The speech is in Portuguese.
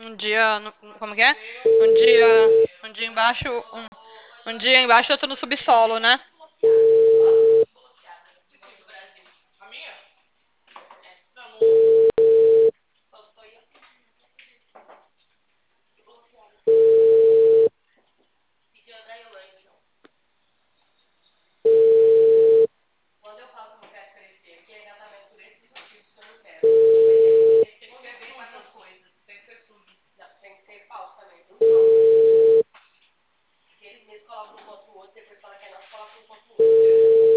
Um dia. Como que é? Um dia. Um dia embaixo. Um dia embaixo, outro no subsolo, né? Quando eu falo que eu quero crescer aqui, é exatamente por esses motivos que eu não quero. Tem que ser bem essas coisas, tem que ser tudo. Não, tem que ser falso também. Não falso. Porque eles mesmos colocam um contra o outro, depois falam que é nós colocamos um contra o outro.